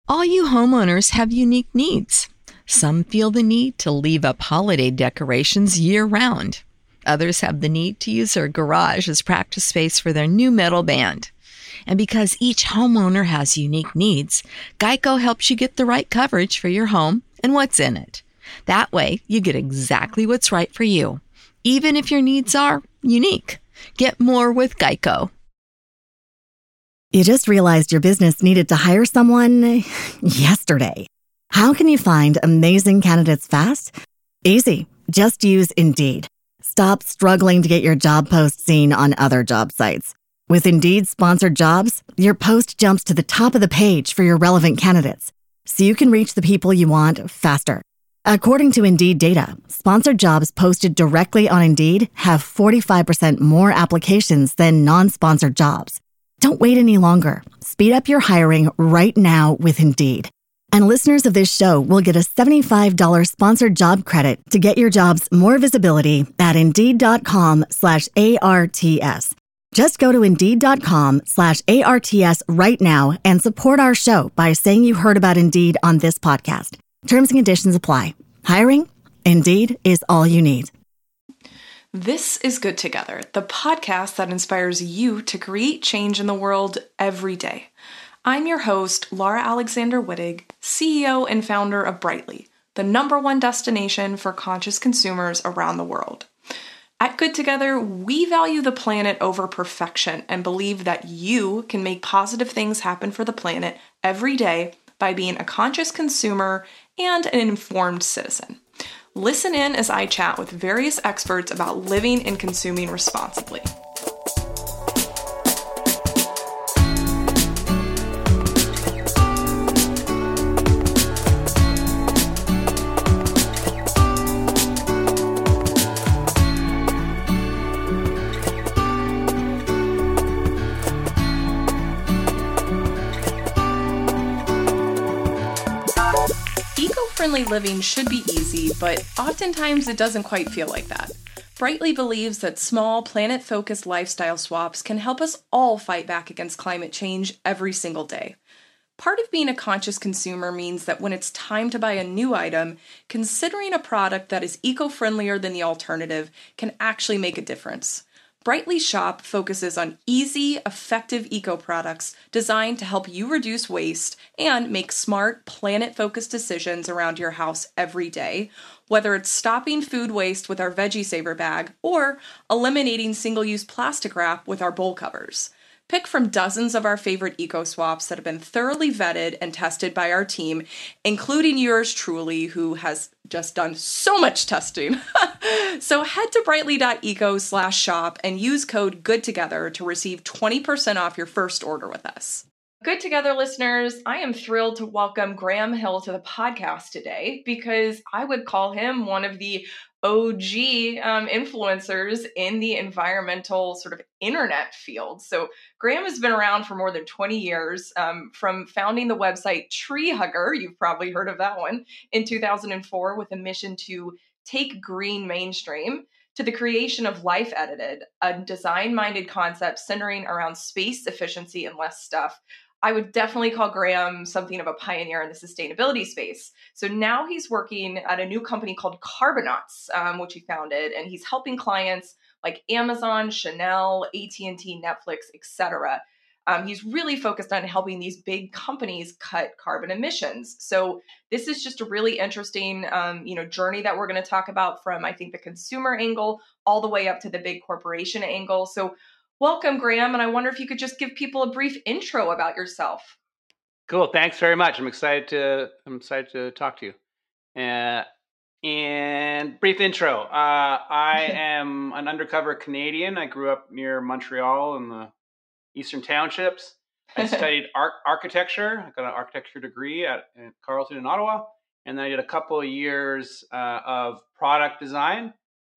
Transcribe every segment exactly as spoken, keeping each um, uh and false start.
All you homeowners have unique needs. Some feel the need to leave up holiday decorations year-round. Others have the need to use their garage as practice space for their new metal band. And because each homeowner has unique needs, Geico helps you get the right coverage for your home and what's in it. That way, you get exactly what's right for you, even if your needs are unique. Get more with Geico. You just realized your business needed to hire someone yesterday. How can you find amazing candidates fast? Easy. Just use Indeed. Stop struggling to get your job post seen on other job sites. With Indeed sponsored jobs, your post jumps to the top of the page for your relevant candidates, so you can reach the people you want faster. According to Indeed data, sponsored jobs posted directly on Indeed have forty-five percent more applications than non-sponsored jobs. Don't wait any longer. Speed up your hiring right now with Indeed. And listeners of this show will get a seventy-five dollars sponsored job credit to get your jobs more visibility at Indeed.com slash ARTS. Just go to Indeed.com slash ARTS right now and support our show by saying you heard about Indeed on this podcast. Terms and conditions apply. Hiring? Indeed is all you need. This is Good Together, the podcast that inspires you to create change in the world every day. I'm your host, Laura Alexander Wittig, C E O and founder of Brightly, the number one destination for conscious consumers around the world. At Good Together, we value the planet over perfection and believe that you can make positive things happen for the planet every day by being a conscious consumer and an informed citizen. Listen in as I chat with various experts about living and consuming responsibly. Eco-friendly living should be easy, but oftentimes it doesn't quite feel like that. Brightly believes that small, planet-focused lifestyle swaps can help us all fight back against climate change every single day. Part of being a conscious consumer means that when it's time to buy a new item, considering a product that is eco-friendlier than the alternative can actually make a difference. Brightly Shop focuses on easy, effective eco products designed to help you reduce waste and make smart, planet-focused decisions around your house every day, whether it's stopping food waste with our Veggie Saver bag or eliminating single-use plastic wrap with our bowl covers. Pick from dozens of our favorite eco swaps that have been thoroughly vetted and tested by our team, including yours truly, who has just done so much testing. So head to brightly.eco slash shop and use code GOODTOGETHER to receive twenty percent off your first order with us. Good Together listeners, I am thrilled to welcome Graham Hill to the podcast today because I would call him one of the O G um, influencers in the environmental sort of internet field. So Graham has been around for more than twenty years, um, from founding the website Tree Hugger, you've probably heard of that one, in two thousand four with a mission to take green mainstream, to the creation of Life Edited, a design-minded concept centering around space efficiency and less stuff. I would definitely call Graham something of a pioneer in the sustainability space. So now he's working at a new company called Carbonauts, um, which he founded, and he's helping clients like Amazon, Chanel, A T and T, Netflix, et cetera. Um, he's really focused on helping these big companies cut carbon emissions. So this is just a really interesting, um, you know, journey that we're going to talk about from, I think, the consumer angle all the way up to the big corporation angle. So welcome, Graham, and I wonder if you could just give people a brief intro about yourself. Cool. Thanks very much. I'm excited to I'm excited to talk to you. Uh, and brief intro. Uh, I am an undercover Canadian. I grew up near Montreal in the Eastern Townships. I studied art architecture. I got an architecture degree at, at Carleton in Ottawa, and then I did a couple of years uh, of product design.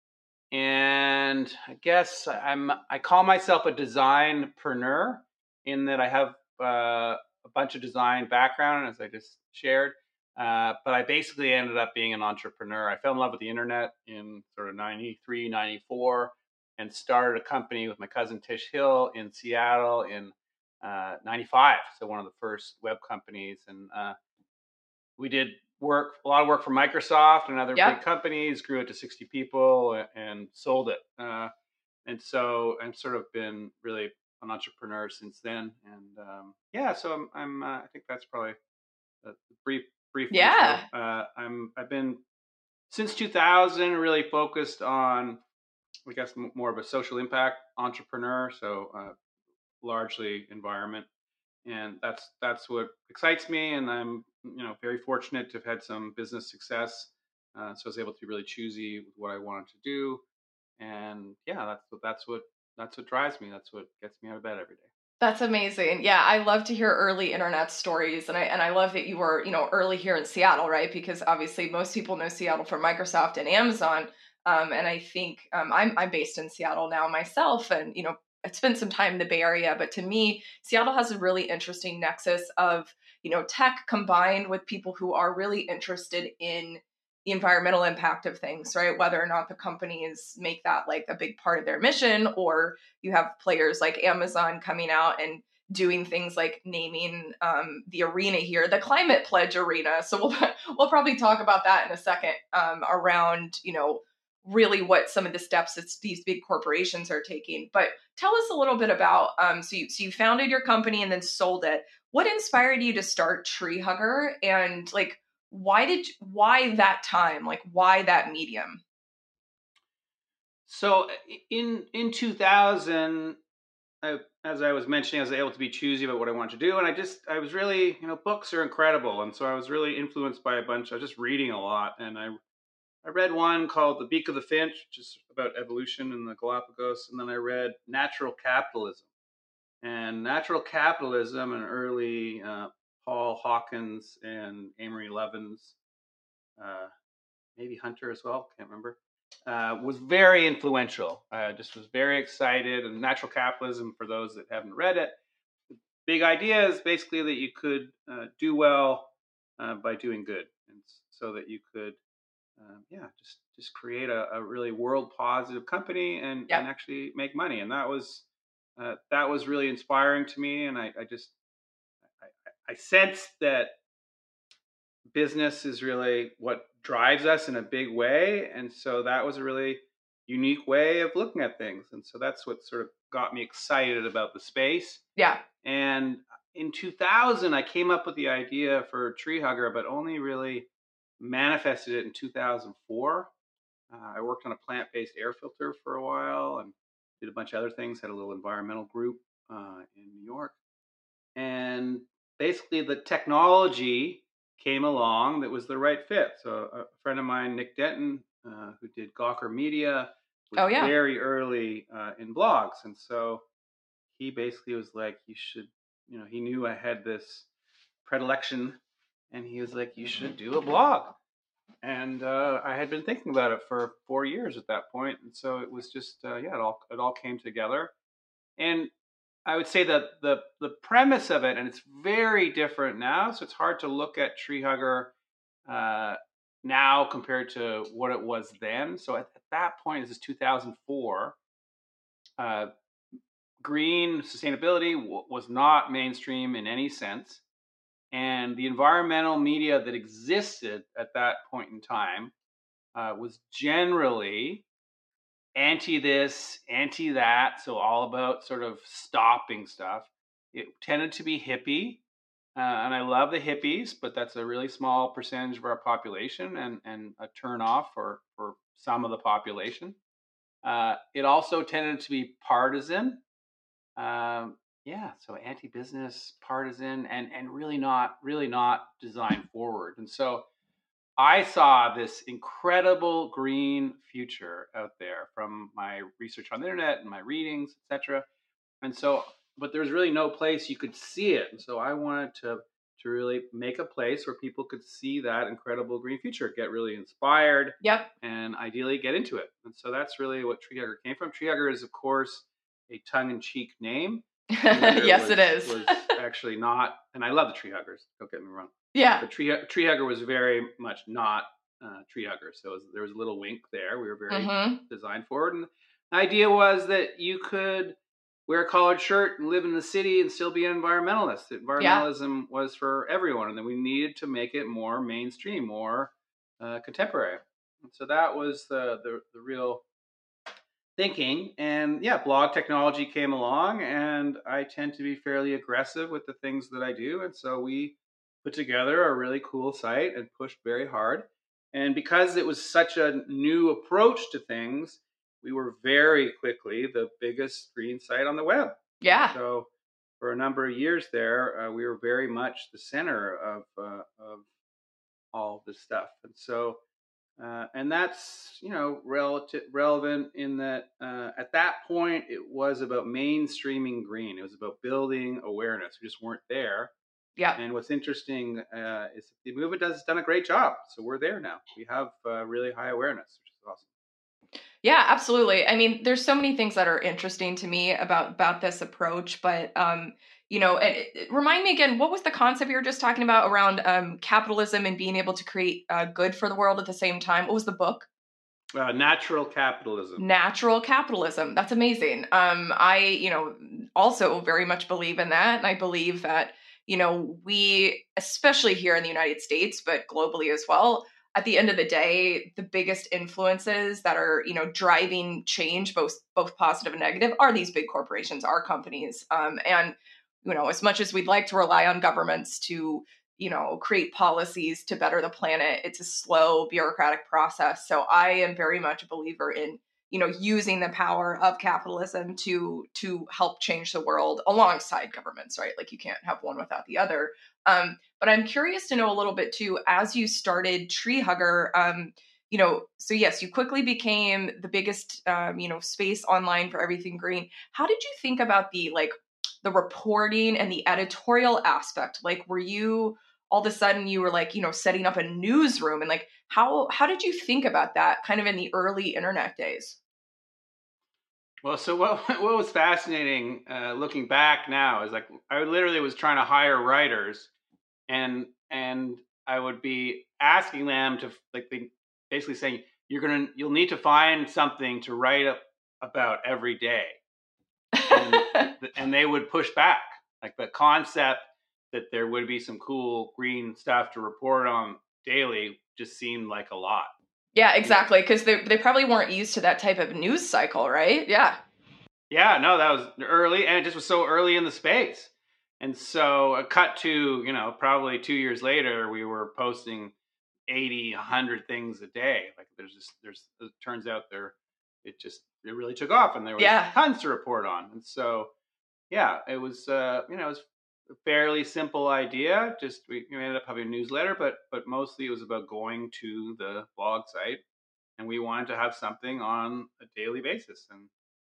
And I guess I'm I call myself a designpreneur in that I have uh, a bunch of design background, as I just shared. Uh, but I basically ended up being an entrepreneur. I fell in love with the internet in sort of ninety-three, ninety-four, and started a company with my cousin Tish Hill in Seattle in uh, ninety-five. So one of the first web companies, and uh, we did work a lot of work for Microsoft and other Yep. big companies. Grew it to sixty people and, and sold it. Uh, and so I've sort of been really an entrepreneur since then. And um, yeah, so I'm, I'm uh, I think that's probably a brief brief Yeah. intro. Uh, I'm I've been since two thousand really focused on, I guess, m- more of a social impact entrepreneur. So uh, largely environment, and that's that's what excites me. And I'm you know very fortunate to have had some business success. Uh, so I was able to be really choosy with what I wanted to do, and yeah, that's what that's what that's what drives me. That's what gets me out of bed every day. That's amazing. Yeah, I love to hear early internet stories, and I and I love that you were, you know, early here in Seattle, right? Because obviously most people know Seattle from Microsoft and Amazon, um, and I think um, I'm I'm based in Seattle now myself, and you know, I spent some time in the Bay Area, but to me, Seattle has a really interesting nexus of you know tech combined with people who are really interested in the environmental impact of things, right? Whether or not the companies make that like a big part of their mission, or you have players like Amazon coming out and doing things like naming um, the arena here the Climate Pledge Arena. So we'll we'll probably talk about that in a second um, around you know really what some of the steps that these big corporations are taking. But tell us a little bit about um, so you so you founded your company and then sold it. What inspired you to start Tree Hugger, and like why did why that time? Like why that medium? So in in two thousand, I, as I was mentioning, I was able to be choosy about what I wanted to do, and I just I was really you know books are incredible, and so I was really influenced by a bunch. I was just reading a lot, and I I read one called The Beak of the Finch, which is about evolution in the Galapagos, and then I read Natural Capitalism. And Natural Capitalism, and early uh, Paul Hawkins and Amory Levins, uh, maybe Hunter as well, can't remember, uh, was very influential. I just was very excited. And Natural Capitalism, for those that haven't read it, big idea is basically that you could uh, do well uh, by doing good, and so that you could, um, yeah, just just create a, a really world positive company and Yep. and actually make money. And that was uh, that was really inspiring to me. And I, I just I, I sensed that business is really what drives us in a big way. And so that was a really unique way of looking at things. And so that's what sort of got me excited about the space. Yeah. And in two thousand, I came up with the idea for Tree Hugger, but only really manifested it in two thousand four. Uh, I worked on a plant-based air filter for a while and did a bunch of other things, had a little environmental group uh, in New York. And basically the technology came along that was the right fit. So a friend of mine, Nick Denton, uh, who did Gawker Media, was Oh, yeah. very early uh, in blogs. And so he basically was like, you should, you know, he knew I had this predilection, and he was like, you should do a blog. And uh, I had been thinking about it for four years at that point. And so it was just, uh, yeah, it all, it all came together. And I would say that the the premise of it, and it's very different now, so it's hard to look at Tree Hugger uh, now compared to what it was then. So at, at that point, this is two thousand four. Uh, green sustainability w- was not mainstream in any sense, and the environmental media that existed at that point in time uh, was generally anti this, anti that, so all about sort of stopping stuff. It tended to be hippie, uh, and I love the hippies, but that's a really small percentage of our population, and and a turn off for for some of the population. Uh, it also tended to be partisan. Um, yeah, so anti-business, partisan, and and really not really not designed forward. And so I saw this incredible green future out there from my research on the internet and my readings, et cetera. And so, but there's really no place you could see it. And so I wanted to to really make a place where people could see that incredible green future, get really inspired, Yep. and ideally get into it. And so that's really what Tree Hugger came from. Tree Hugger is, of course, a tongue-in-cheek name. Yes, was, it is. was actually not, and I love the Tree Huggers, don't get me wrong. Yeah. The tree, tree hugger was very much not uh, Tree Hugger. So it was, there was a little wink there. We were very Mm-hmm. design forward. And the idea was that you could wear a collared shirt and live in the city and still be an environmentalist. Yeah. Environmentalism was for everyone, and then we needed to make it more mainstream, more uh, contemporary. And so that was the, the the real thinking. And yeah, blog technology came along, and I tend to be fairly aggressive with the things that I do. And so we put together a really cool site and pushed very hard. And because it was such a new approach to things, we were very quickly the biggest green site on the web. Yeah. And so for a number of years there, uh, we were very much the center of uh, of all this stuff. And so uh, and that's, you know, relative, relevant in that uh, at that point, it was about mainstreaming green. It was about building awareness. We just weren't there. Yeah. And what's interesting uh, is the movement has done a great job. So we're there now. We have uh, really high awareness, which is awesome. Yeah, absolutely. I mean, there's so many things that are interesting to me about about this approach, but um, you know, it, it, remind me again, what was the concept you were just talking about around um, capitalism and being able to create uh, good for the world at the same time? What was the book? Uh, natural capitalism. Natural capitalism. That's amazing. Um, I, you know, also very much believe in that, and I believe that, you know, we, especially here in the United States, but globally as well, at the end of the day, the biggest influences that are, you know, driving change, both both positive and negative, are these big corporations, our companies. Um, and, you know, as much as we'd like to rely on governments to, you know, create policies to better the planet, it's a slow bureaucratic process. So I am very much a believer in, you know, using the power of capitalism to to help change the world alongside governments, right? Like you can't have one without the other. Um, but I'm curious to know a little bit too, as you started Tree Hugger, um, you know, so yes, you quickly became the biggest, um, you know, space online for everything green. How did you think about the, like, the reporting and the editorial aspect? Like, were you all of a sudden you were like, you know, setting up a newsroom, and like, how, how did you think about that kind of in the early internet days? Well, so what what was fascinating uh, looking back now is like I literally was trying to hire writers, and and I would be asking them to like they basically saying you're gonna you'll need to find something to write up about every day, and and they would push back. Like the concept that there would be some cool green stuff to report on daily just seemed like a lot. Yeah, exactly. Because they they probably weren't used to that type of news cycle, right? Yeah. Yeah, no, that was early, and it just was so early in the space. And so, a cut to, you know, probably two years later, we were posting eighty, a hundred things a day. Like there's just, there's, it turns out there, it just, it really took off, and there was Yeah. tons to report on. And so, yeah, it was, uh, you know, it was a fairly simple idea. Just, we, we ended up having a newsletter, but, but mostly it was about going to the blog site, and we wanted to have something on a daily basis. And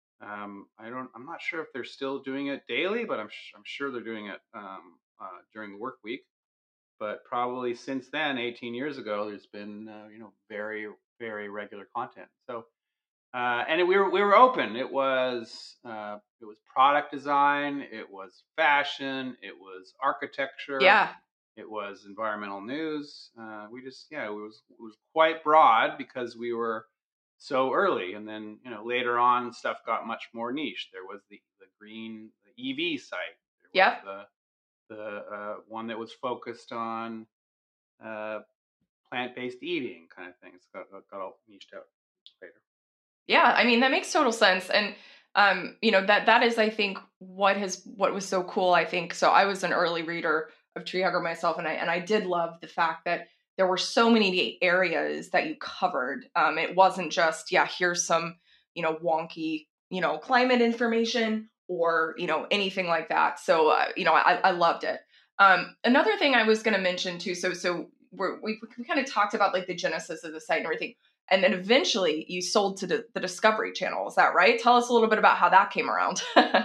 um, I don't, I'm not sure if they're still doing it daily, but I'm, sh- I'm sure they're doing it um, uh, during the work week. But probably since then, eighteen years ago, there's been, uh, you know, very, very regular content. So, uh, and it, we were, we were open. It was, uh, it was product design. It was fashion. It was architecture. Yeah. It was environmental news. Uh, we just, yeah, it was, it was quite broad because we were so early. And then, you know, later on, stuff got much more niche. There was the, the green the E V site. There was Yeah. the, the uh, one that was focused on uh, plant-based eating kind of things. Got, got all niched out later. Yeah, I mean, that makes total sense. And um, you know, that that is, I think, what has what was so cool, I think. So I was an early reader of Tree Hugger myself, and I and I did love the fact that there were so many areas that you covered. Um, it wasn't just, yeah, here's some, you know, wonky, you know, climate information or, you know, anything like that. So uh, you know, I, I loved it. Um, another thing I was going to mention too. So so we're, we we kind of talked about like the genesis of the site and everything. And then eventually you sold to the, the Discovery Channel. Is that right? Tell us a little bit about how that came around.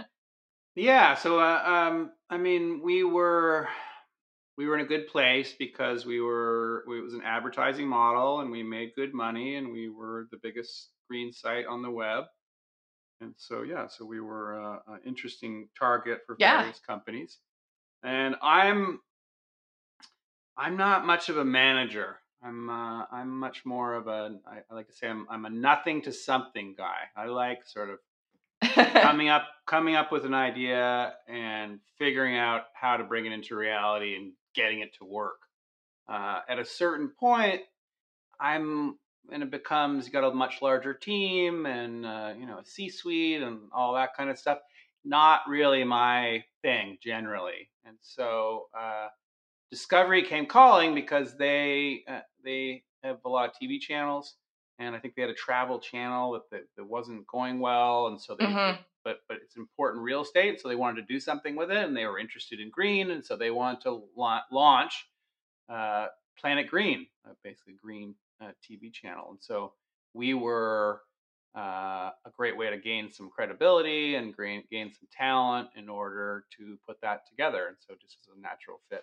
Yeah. So, uh, um, I mean, we were we were in a good place because we were it was an advertising model, and we made good money, and we were the biggest green site on the web. And so, yeah, so we were uh, an interesting target for Yeah. various companies. And I'm I'm not much of a manager. I'm uh, I'm much more of a I, I like to say I'm I'm a nothing to something guy. I like sort of coming up coming up with an idea and figuring out how to bring it into reality and getting it to work. Uh, at a certain point, I'm and it becomes you got a much larger team and uh, you know a C-suite and all that kind of stuff. Not really my thing generally, and so uh, Discovery came calling because they uh, they have a lot of T V channels, and I think they had a travel channel that that, that wasn't going well, and so they, hmm they but but it's important real estate, so they wanted to do something with it, and they were interested in green, and so they wanted to la- launch uh, Planet Green, uh, basically green uh, T V channel, and so we were uh, a great way to gain some credibility and gain, gain some talent in order to put that together, and so just as a natural fit.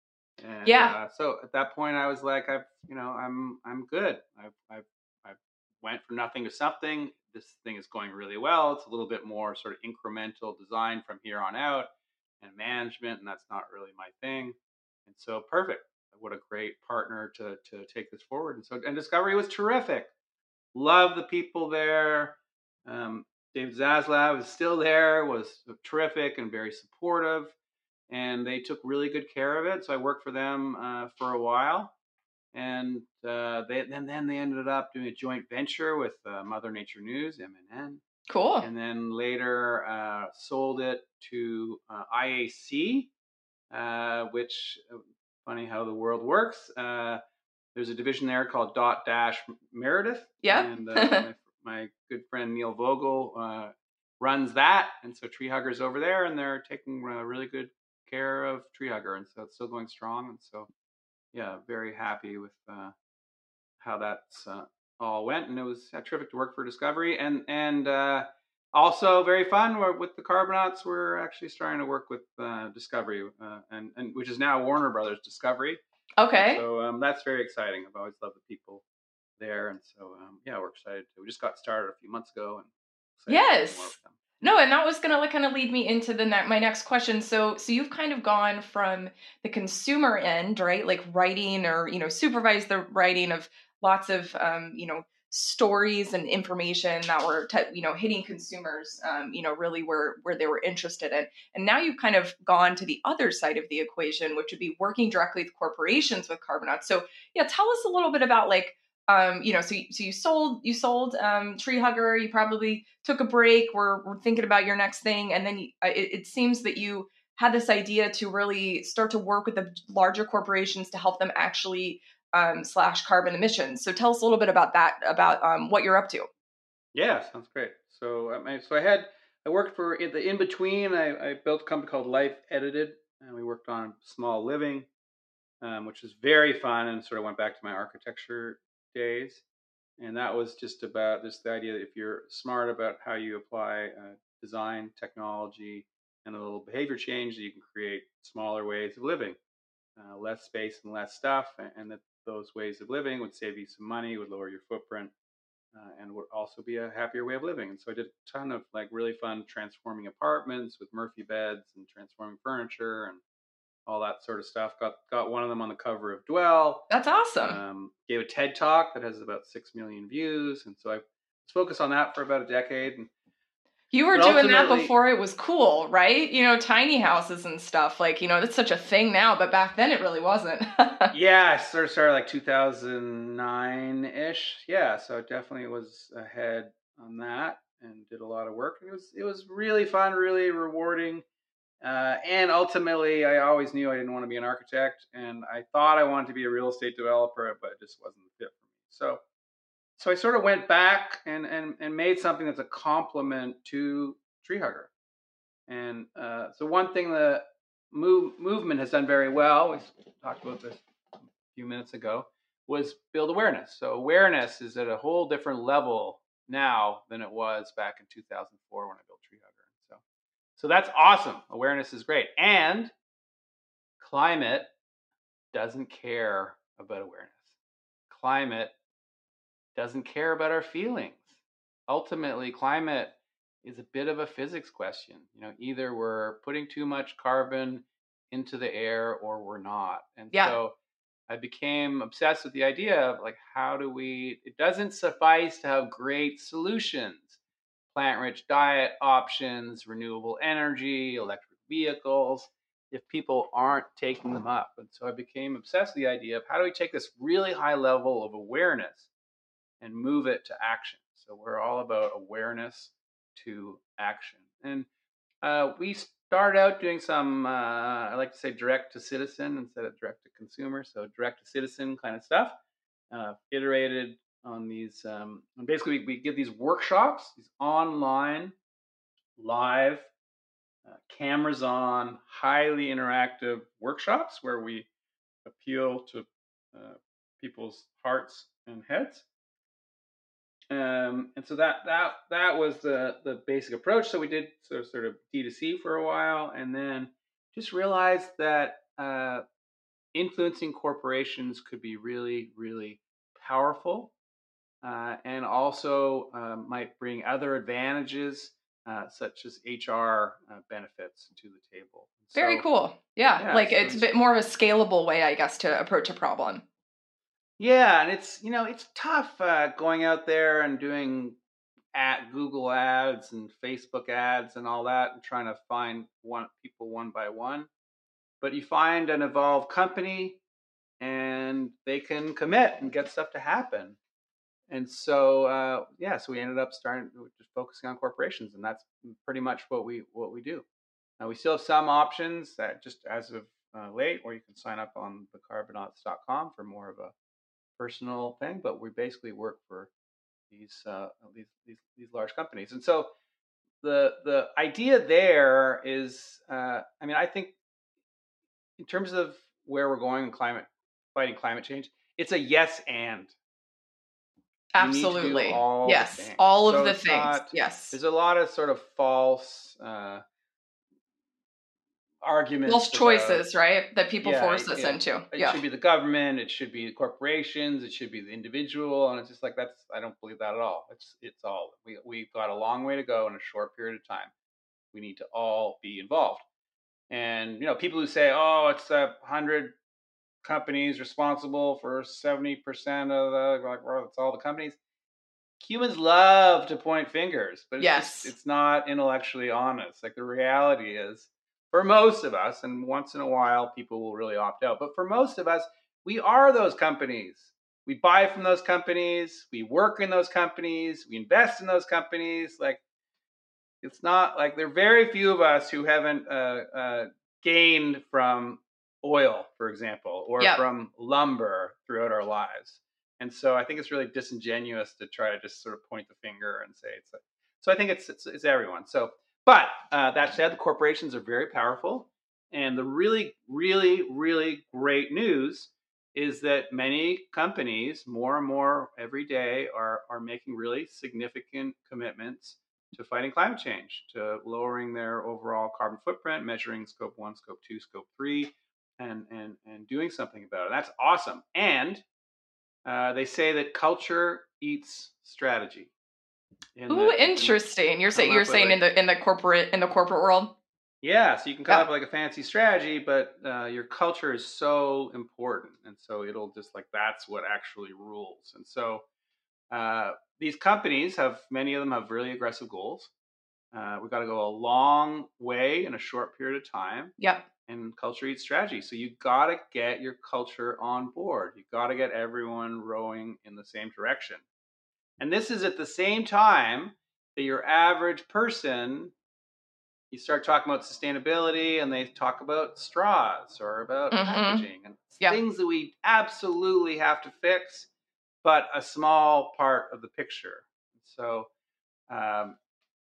And Yeah. uh, so at that point, I was like, I've, you know, I'm, I'm good. I've, I've, I've went from nothing to something. This thing is going really well. It's a little bit more sort of incremental design from here on out, and management, and that's not really my thing. And so, perfect. What a great partner to to take this forward. And so, and Discovery was terrific. Love the people there. Um, David Zaslav is still there. Was terrific and very supportive, and they took really good care of it. So I worked for them uh, for a while, and uh, they then then they ended up doing a joint venture with uh, Mother Nature News, M N N, Cool. and then later uh, sold it to uh, I A C, uh, which uh, funny how the world works. Uh, there's a division there called Dot Dash Meredith, Yep. and uh, my, my good friend Neil Vogel uh, runs that, and so Tree Hugger's over there, and they're taking uh, really good care of Tree Hugger, and so it's still going strong, and so yeah, very happy with uh, how that's uh, all went, and it was uh, terrific to work for Discovery, and and uh, also very fun. We're, with the Carbonauts, we're actually starting to work with uh, Discovery, uh, and and which is now Warner Brothers Discovery. Okay. And so um, that's very exciting. I've always loved the people there, and so um, yeah, we're excited. To, we just got started a few months ago, and yes. More with them. No, and that was going to kind of lead me into the ne- my next question. So, so you've kind of gone from the consumer end, right? Like writing or, you know, supervise the writing of lots of, um, you know, stories and information that were, t- you know, hitting consumers, um, you know, really where, where they were interested in. And now you've kind of gone to the other side of the equation, which would be working directly with corporations with Carbonauts. So yeah, tell us a little bit about like, Um, you know, so you, so you sold you sold um, Tree Hugger. You probably took a break. We're, we're thinking about your next thing, and then you, it, it seems that you had this idea to really start to work with the larger corporations to help them actually um, slash carbon emissions. So tell us a little bit about that, about um, what you're up to. Yeah, sounds great. So um, I, so I had I worked for in the in between. I, I built a company called Life Edited, and we worked on small living, um, which was very fun, and sort of went back to my architecture days. And that was just about just the idea that if you're smart about how you apply uh, design, technology, and a little behavior change, that you can create smaller ways of living, uh, less space and less stuff, and, and that those ways of living would save you some money, would lower your footprint, uh, and would also be a happier way of living. And so I did a ton of like really fun transforming apartments with Murphy beds and transforming furniture and all that sort of stuff. Got got one of them on the cover of Dwell. That's awesome. Um, gave a TED talk that has about six million views, and so I was focused on that for about a decade. And you were doing that before it was cool, right? You know, tiny houses and stuff. Like, you know, that's such a thing now, but back then it really wasn't. Yeah, I sort of started like two thousand nine ish. Yeah, so it definitely was ahead on that and did a lot of work. It was it was really fun, really rewarding. Uh, and ultimately, I always knew I didn't want to be an architect, and I thought I wanted to be a real estate developer, but it just wasn't the fit for me. So, so I sort of went back and and, and made something that's a complement to Tree Hugger. And uh, so one thing the move, movement has done very well, we talked about this a few minutes ago, was build awareness. So awareness is at a whole different level now than it was back in two thousand four when I built Tree Hugger. So. So that's awesome. Awareness is great. And climate doesn't care about awareness. Climate doesn't care about our feelings. Ultimately, climate is a bit of a physics question. You know, either we're putting too much carbon into the air or we're not. And yeah. so I became obsessed with the idea of like, how do we, it doesn't suffice to have great solutions. plant-rich diet options, renewable energy, electric vehicles, if people aren't taking them up. And so I became obsessed with the idea of how do we take this really high level of awareness and move it to action. So we're all about awareness to action. And uh, we started out doing some, uh, I like to say direct to citizen instead of direct to consumer. So direct to citizen kind of stuff, uh, iterated on these. Um, and basically, we, we give these workshops, these online, live, uh, cameras on, highly interactive workshops where we appeal to uh, people's hearts and heads. Um, and so that that that was the the basic approach. So we did sort of, sort of D two C for a while, and then just realized that uh, influencing corporations could be really, really powerful, uh, and also uh, might bring other advantages, uh, such as H R uh, benefits to the table. Very So, cool. Yeah, yeah, like so it's a it's- bit more of a scalable way, I guess, to approach a problem. Yeah, and it's you know it's tough uh, going out there and doing at Google ads and Facebook ads and all that, and trying to find one people one by one. But you find an evolved company, and they can commit and get stuff to happen. And so uh, yeah, so we ended up starting just focusing on corporations, and that's pretty much what we what we do. Now we still have some options that just as of uh, late, or you can sign up on the carbonauts dot com for more of a personal thing, but we basically work for these uh, these, these these large companies. And so the the idea there is, uh, I mean, I think in terms of where we're going in climate fighting climate change, it's a yes and. You need to do Absolutely. all the Yes. things. All of So the it's things. not- Yes. There's a lot of sort of false uh, arguments, False about- choices, right? That people Yeah, force it- us it- into. It Yeah. should be the government. It should be the corporations. It should be the individual. And it's just like that's. I don't believe that at all. It's it's all. We we've got a long way to go in a short period of time. We need to all be involved. And you know, people who say, "Oh, it's a hundred companies responsible for seventy percent of the," like, well, it's all the companies. Humans love to point fingers, but it's Yes. just, it's not intellectually honest. Like the reality is, for most of us, and once in a while people will really opt out, but for most of us, we are those companies. We buy from those companies, we work in those companies, we invest in those companies. Like it's not like there are very few of us who haven't uh, uh, gained from oil, for example, or Yep. from lumber throughout our lives. And so I think it's really disingenuous to try to just sort of point the finger and say it's. A, so I think it's it's, it's everyone. So, but uh, that said, the corporations are very powerful, and the really, really, really great news is that many companies, more and more every day, are are making really significant commitments to fighting climate change, to lowering their overall carbon footprint, measuring scope one, scope two, scope three, and and and doing something about it. That's awesome. And uh, they say that culture eats strategy. And Ooh, that you can interesting. You're come saying up you're with, saying in like- the in the corporate in the corporate world. Yeah, so you can come Yeah. up with like a fancy strategy, but uh, your culture is so important, and so it'll just like that's what actually rules. And so uh, these companies have many of them have really aggressive goals. Uh, we've got to go a long way in a short period of time. Yep. And culture eats strategy. So you got to get your culture on board. You got to get everyone rowing in the same direction. And this is at the same time that your average person, you start talking about sustainability and they talk about straws or about Mhm. packaging and Yeah. things that we absolutely have to fix, but a small part of the picture. So, um,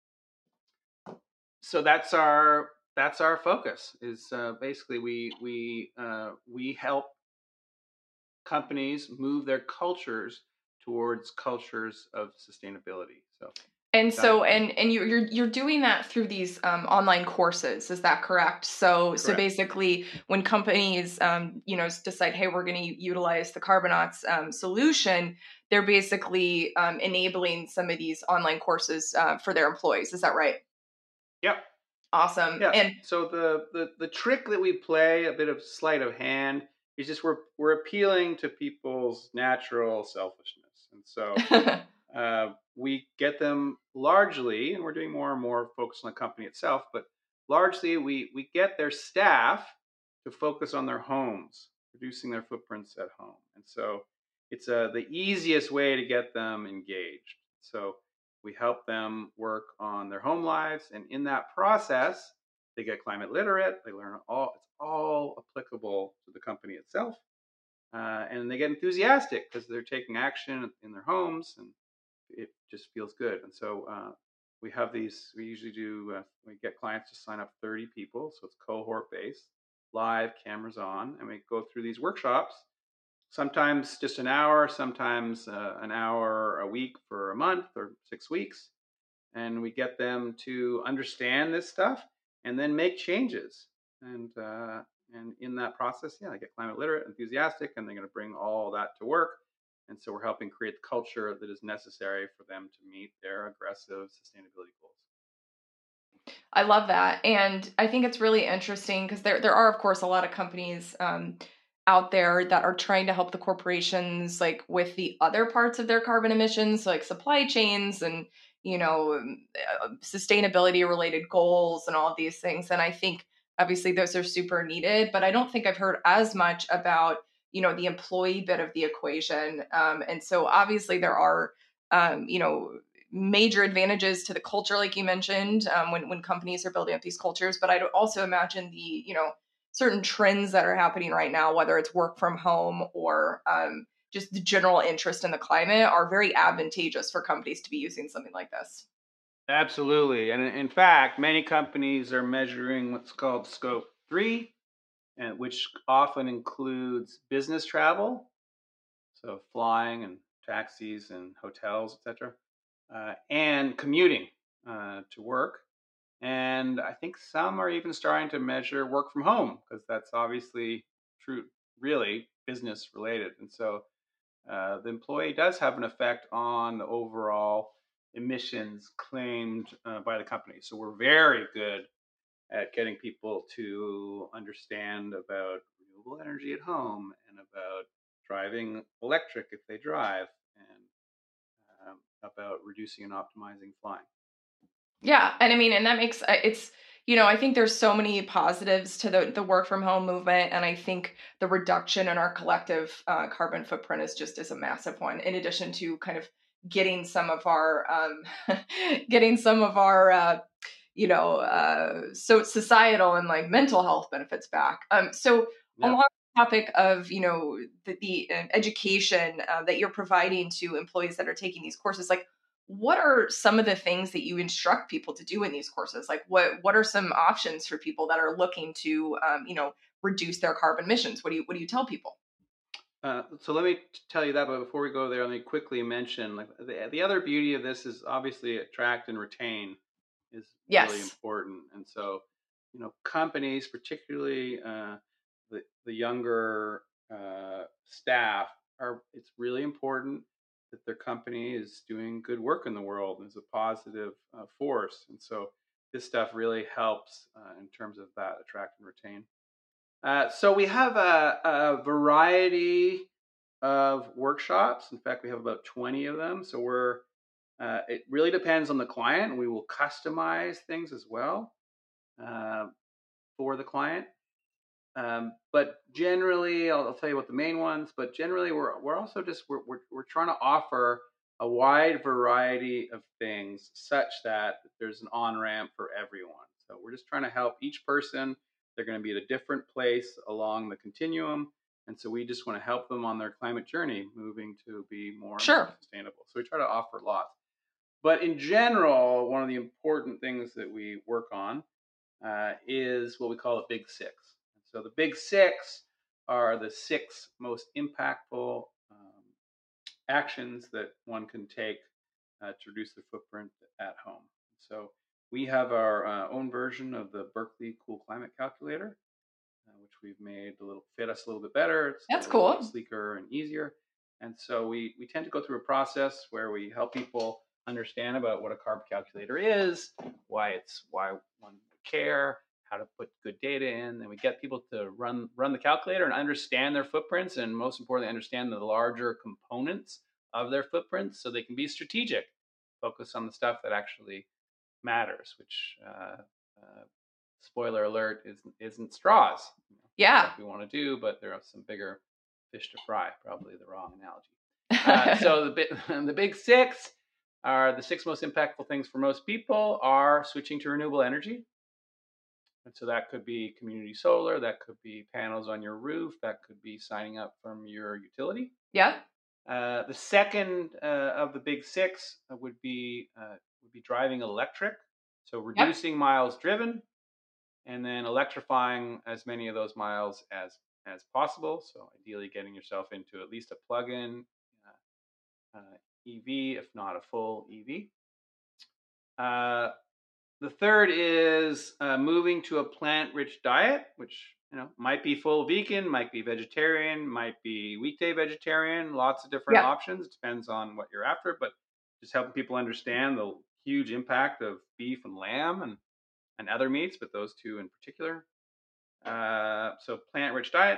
so that's our that's our focus. Is uh, basically we we uh, we help companies move their cultures towards cultures of sustainability. So. And Got so, it. and and you- you're you're doing that through these um, online courses, is that correct? So, so Correct. basically, when companies, um, you know, decide, hey, we're going to utilize the Carbonauts um, solution, they're basically um, enabling some of these online courses uh, for their employees. Is that right? Yep. Awesome. Yeah. And so the, the the trick that we play, a bit of sleight of hand, is just we're we're appealing to people's natural selfishness, and so uh, we get them largely, and we're doing more and more focus on the company itself, but largely we, we get their staff to focus on their homes, reducing their footprints at home. And so it's uh, the easiest way to get them engaged. So we help them work on their home lives, and in that process, they get climate literate. They learn all, it's all applicable to the company itself. Uh, and they get enthusiastic because they're taking action in their homes, and it just feels good. And so uh, we have these, we usually do, uh, we get clients to sign up thirty people. So it's cohort based, live, cameras on, and we go through these workshops, sometimes just an hour, sometimes uh, an hour a week for a month or six weeks. And we get them to understand this stuff and then make changes. And, uh, and in that process, yeah, they get climate literate, enthusiastic, and they're going to bring all that to work. And so we're helping create the culture that is necessary for them to meet their aggressive sustainability goals. I love that. And I think it's really interesting because there, there are, of course, a lot of companies um, out there that are trying to help the corporations like with the other parts of their carbon emissions, like supply chains and, you know, sustainability related goals and all of these things. And I think obviously those are super needed, but I don't think I've heard as much about, you know, the employee bit of the equation. Um, and so obviously there are, um, you know, major advantages to the culture, like you mentioned, um, when, when companies are building up these cultures. But I'd also imagine the, you know, certain trends that are happening right now, whether it's work from home or um, just the general interest in the climate, are very advantageous for companies to be using something like this. Absolutely. And in fact, many companies are measuring what's called scope three, and which often includes business travel, so flying and taxis and hotels, et cetera, uh, and commuting uh, to work. And I think some are even starting to measure work from home because that's obviously true, really business related. And so uh, the employee does have an effect on the overall emissions claimed uh, by the company. So we're very good at getting people to understand about renewable energy at home and about driving electric if they drive, and um, about reducing and optimizing flying. Yeah. And I mean, and that makes it's, you know, I think there's so many positives to the, the work from home movement. And I think the reduction in our collective uh, carbon footprint is just is a massive one, in addition to kind of getting some of our, um, getting some of our, uh, you know, uh, so societal and like mental health benefits back. Um, so Yeah. along the topic of, you know, the, the uh, education uh, that you're providing to employees that are taking these courses, like, what are some of the things that you instruct people to do in these courses? Like what, what are some options for people that are looking to, um, you know, reduce their carbon emissions? What do you, what do you tell people? Uh, so let me t- tell you that, but before we go there, let me quickly mention like the, the other beauty of this is obviously attract and retain is really Yes. important. And so, you know, companies, particularly uh, the, the younger uh, staff, are it's really important that their company is doing good work in the world and is a positive uh, force. And so this stuff really helps uh, in terms of that attract and retain. Uh, so we have a, a variety of workshops. In fact, we have about twenty of them. So we're uh, it really depends on the client. We will customize things as well uh, for the client. Um, but generally, I'll, I'll tell you what the main ones. But generally, we're we're also just we're we're, we're trying to offer a wide variety of things such that there's an on ramp for everyone. So we're just trying to help each person. They're going to be at a different place along the continuum. And so we just want to help them on their climate journey, moving to be more and Sure. more sustainable. So we try to offer lots. But in general, one of the important things that we work on uh, is what we call a big six. So the big six are the six most impactful um, actions that one can take uh, to reduce their footprint at home. So we have our uh, own version of the Berkeley Cool Climate Calculator, uh, which we've made a little fit us a little bit better. It's That's a little cool. sleeker and easier. And so we, we tend to go through a process where we help people understand about what a carbon calculator is, why it's why one would care, how to put good data in, and we get people to run run the calculator and understand their footprints, and most importantly, understand the larger components of their footprints so they can be strategic, focus on the stuff that actually matters, which uh, uh, spoiler alert isn't, isn't straws. You know, yeah. Stuff we want to do, but there are some bigger fish to fry, probably the wrong analogy. Uh, so the, bi- the big six are the six most impactful things for most people are switching to renewable energy. And so that could be community solar, that could be panels on your roof, that could be signing up from your utility. Yeah. Uh, the second uh, of the big six would be uh, would be driving electric, so reducing yep. miles driven, and then electrifying as many of those miles as as possible. So ideally, getting yourself into at least a plug-in uh, uh, E V, if not a full E V. Uh, the third is uh, moving to a plant-rich diet, which you know might be full vegan, might be vegetarian, might be weekday vegetarian. Lots of different yeah. options. It depends on what you're after, but just helping people understand the huge impact of beef and lamb and and other meats, but those two in particular. Uh, so plant-rich diet,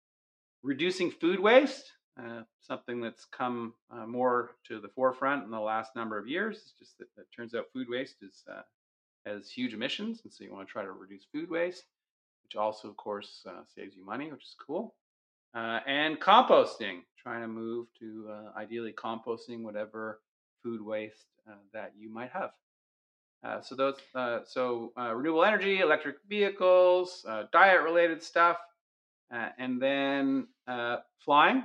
reducing food waste. Uh, something that's come uh, more to the forefront in the last number of years. It's just that it turns out food waste is uh, has huge emissions, and so you want to try to reduce food waste, which also, of course, uh, saves you money, which is cool. Uh, and composting, trying to move to uh, ideally composting whatever food waste uh, that you might have. Uh, so those, uh, so uh, renewable energy, electric vehicles, uh, diet-related stuff, uh, and then uh, flying.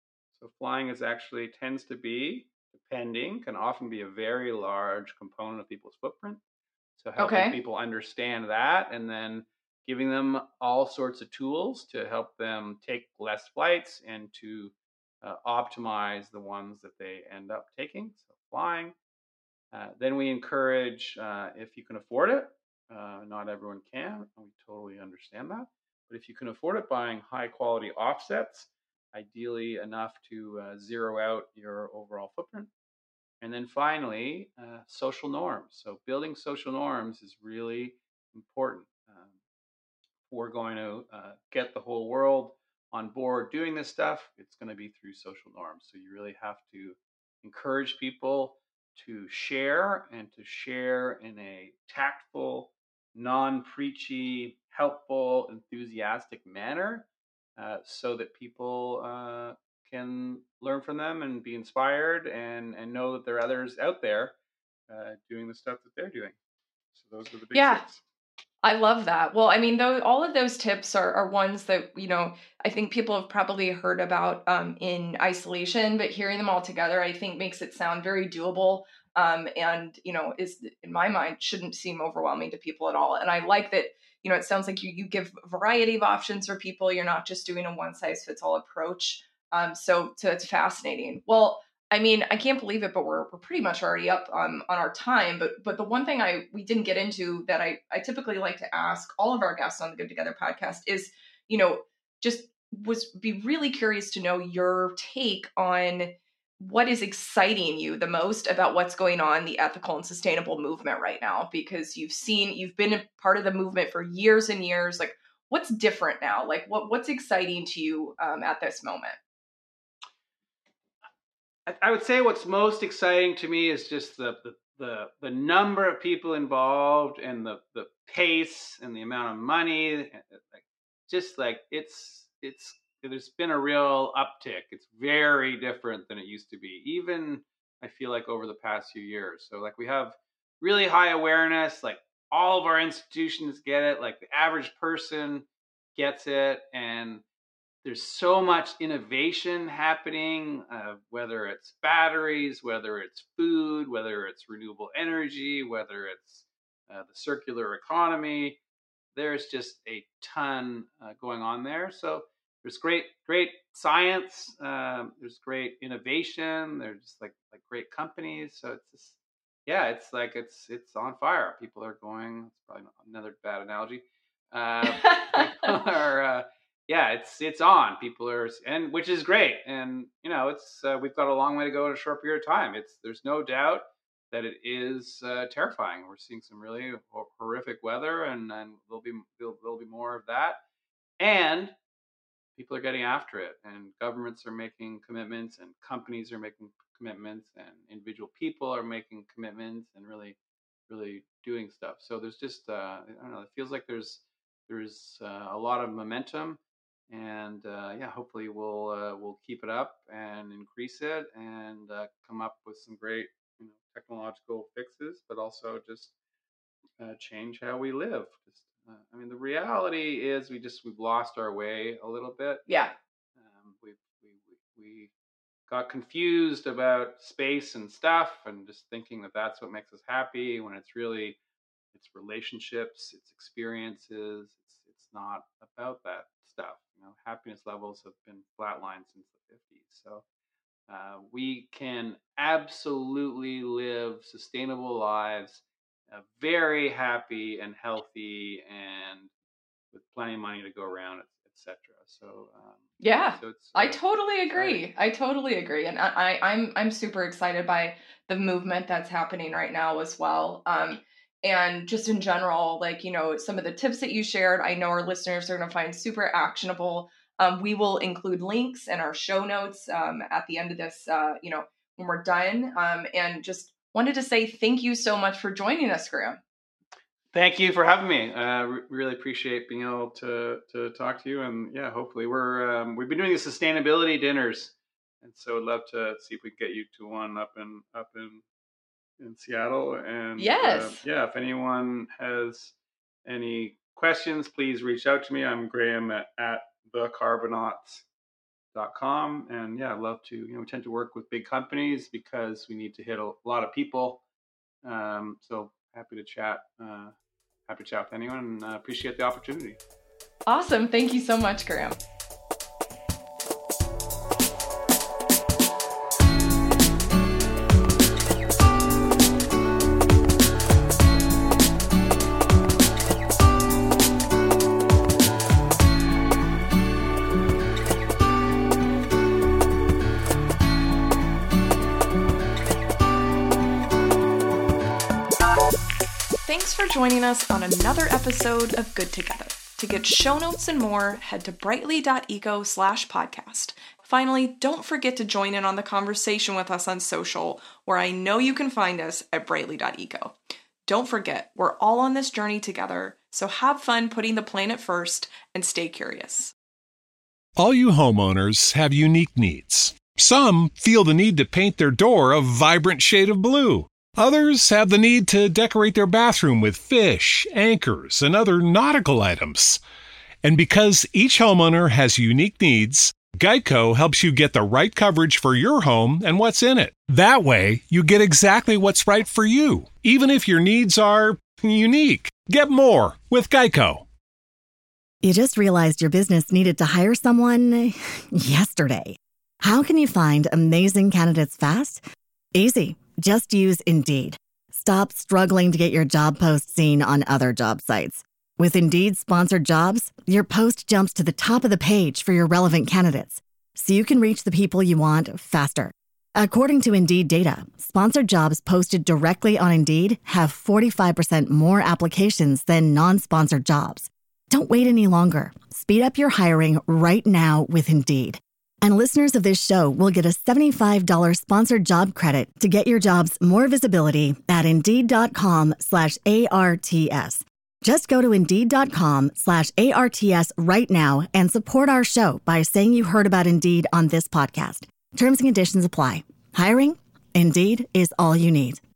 So flying is actually tends to be, depending, can often be a very large component of people's footprint. So helping okay. people understand that, and then giving them all sorts of tools to help them take less flights and to uh, optimize the ones that they end up taking. So flying. Uh, then we encourage, uh, if you can afford it, uh, not everyone can, we totally understand that. But if you can afford it, buying high quality offsets, ideally enough to uh, zero out your overall footprint. And then finally, uh, social norms. So building social norms is really important. Um, if we're going to uh, get the whole world on board doing this stuff, it's going to be through social norms. So you really have to encourage people to share, and to share in a tactful, non-preachy, helpful, enthusiastic manner, uh, so that people uh, can learn from them and be inspired, and, and know that there are others out there uh, doing the stuff that they're doing. So those are the big yeah. six. I love that. Well, I mean, though, all of those tips are, are ones that, you know, I think people have probably heard about um, in isolation, but hearing them all together, I think makes it sound very doable. Um, and, you know, is in my mind, shouldn't seem overwhelming to people at all. And I like that, you know, it sounds like you, you give a variety of options for people. You're not just doing a one size fits all approach. Um, so, so it's fascinating. Well, I mean, I can't believe it, but we're we're pretty much already up um, on our time. But but the one thing I we didn't get into that I, I typically like to ask all of our guests on the Good Together podcast is, you know, just was be really curious to know your take on what is exciting you the most about what's going on in the ethical and sustainable movement right now, because you've seen, you've been a part of the movement for years and years. Like, what's different now? Like, what what's exciting to you um, at this moment? I would say what's most exciting to me is just the the the, the number of people involved, and the, the pace and the amount of money. Like, just like it's it's there's been a real uptick. It's very different than it used to be. Even I feel like over the past few years. So like we have really high awareness. Like all of our institutions get it. Like the average person gets it, and there's so much innovation happening, uh, whether it's batteries, whether it's food, whether it's renewable energy, whether it's uh, the circular economy. There's just a ton uh, going on there. So there's great, great science. Um, there's great innovation. There's just like like great companies. So it's just, yeah, it's like it's it's on fire. People are going. It's probably another bad analogy. Uh, people are. Uh, Yeah, it's it's on. People are, and which is great. And you know, it's uh, we've got a long way to go in a short period of time. It's there's no doubt that it is uh, terrifying. We're seeing some really horrific weather, and and there'll be there'll, there'll be more of that. And people are getting after it, and governments are making commitments, and companies are making commitments, and individual people are making commitments and really, really doing stuff. So there's just, uh, I don't know, it feels like there's there's uh, a lot of momentum, and uh, yeah, hopefully we'll uh, we'll keep it up and increase it, and uh, come up with some great, you know, technological fixes, but also just uh, change how we live. Just, uh, I mean, the reality is we just we've lost our way a little bit. Yeah. Um, we we we we got confused about space and stuff, and just thinking that that's what makes us happy, when it's really it's relationships, it's experiences. It's it's not about that stuff. You know, happiness levels have been flatlined since the fifties. So uh, we can absolutely live sustainable lives, uh, very happy and healthy, and with plenty of money to go around, et cetera. So um, yeah, so it's, uh, I totally agree. exciting. I totally agree, and I, I, I'm I'm super excited by the movement that's happening right now as well. Um, and just in general, like, you know, some of the tips that you shared, I know our listeners are going to find super actionable. Um, we will include links in our show notes um, at the end of this, uh, you know, when we're done. Um, and just wanted to say thank you so much for joining us, Graham. Thank you for having me. I uh, re- really appreciate being able to to talk to you. And yeah, hopefully we're um, we've been doing the sustainability dinners, and so I'd love to see if we can get you to one up in up in in Seattle. And yes, uh, yeah, if anyone has any questions, please reach out to me. I'm Graham at, at the carbonauts dot com. And yeah, I'd love to, you know, we tend to work with big companies because we need to hit a lot of people. Um, so happy to chat, uh, happy to chat with anyone, and uh, appreciate the opportunity. Awesome. Thank you so much, Graham. Thanks for joining us on another episode of Good Together. To get show notes and more, head to brightly dot eco slash podcast. Finally, don't forget to join in on the conversation with us on social, where I know you can find us at brightly dot eco. Don't forget, we're all on this journey together, so have fun putting the planet first and stay curious. All you homeowners have unique needs. Some feel the need to paint their door a vibrant shade of blue. Others have the need to decorate their bathroom with fish, anchors, and other nautical items. And because each homeowner has unique needs, Geico helps you get the right coverage for your home and what's in it. That way, you get exactly what's right for you, even if your needs are unique. Get more with Geico. You just realized your business needed to hire someone yesterday. How can you find amazing candidates fast? Easy. Just use Indeed. Stop struggling to get your job post seen on other job sites. With Indeed sponsored jobs, your post jumps to the top of the page for your relevant candidates, so you can reach the people you want faster. According to Indeed data, sponsored jobs posted directly on Indeed have forty-five percent more applications than non-sponsored jobs. Don't wait any longer. Speed up your hiring right now with Indeed. And listeners of this show will get a seventy-five dollars sponsored job credit to get your jobs more visibility at Indeed.com slash ARTS. Just go to Indeed.com slash ARTS right now and support our show by saying you heard about Indeed on this podcast. Terms and conditions apply. Hiring? Indeed is all you need.